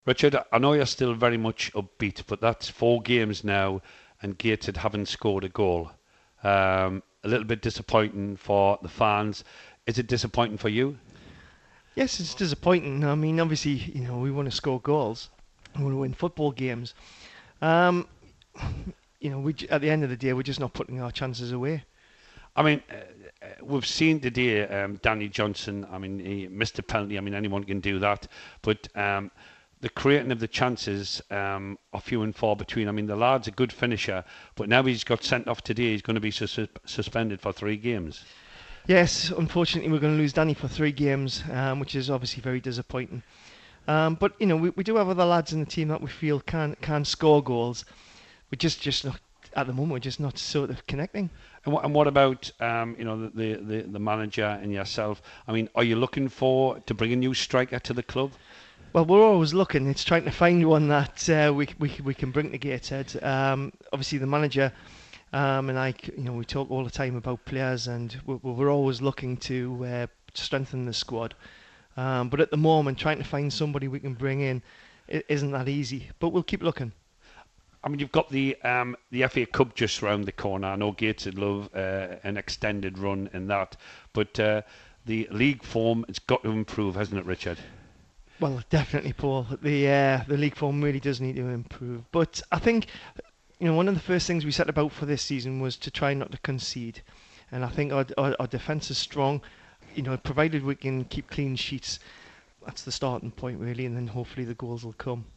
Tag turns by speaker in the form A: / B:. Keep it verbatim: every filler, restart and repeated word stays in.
A: Richard, I know you're still very much upbeat, but that's four games now, and Gateshead haven't scored a goal. Um, a little bit disappointing for the fans. Is it disappointing for you?
B: Yes, it's disappointing. I mean, obviously, you know, we want to score goals. We want to win football games. Um, you know, we at the end of the day, we're just not putting our chances away.
A: I mean, uh, uh, we've seen today um, Danny Johnson. I mean, he missed a penalty. I mean, anyone can do that. But um, the creating of the chances um, are few and far between. I mean, the lad's a good finisher, but now he's got sent off today. He's going to be sus- suspended for three games.
B: Yes, unfortunately, we're going to lose Danny for three games, um, which is obviously very disappointing. Um, but you know, we, we do have other lads in the team that we feel can can score goals. We're just just not at the moment. We're just not sort of connecting.
A: And what, and what about um, you know the, the the manager and yourself? I mean, are you looking for to bring a new striker to the club?
B: Well, we're always looking. It's trying to find one that uh, we we we can bring to Gateshead. Um, obviously, the manager um, and I, you know, we talk all the time about players, and we're, we're always looking to uh, strengthen the squad. Um, but at the moment, trying to find somebody we can bring in i- isn't that easy. But we'll keep looking.
A: I mean, you've got the um, the F A Cup just round the corner. I know Gates would love uh, an extended run in that, but uh, the league form it's got to improve, hasn't it, Richard?
B: Well, definitely, Paul. The uh, the league form really does need to improve. But I think, you know, one of the first things we set about for this season was to try not to concede, and I think our our, our defence is strong. You know, provided we can keep clean sheets, that's the starting point really, and then hopefully the goals will come.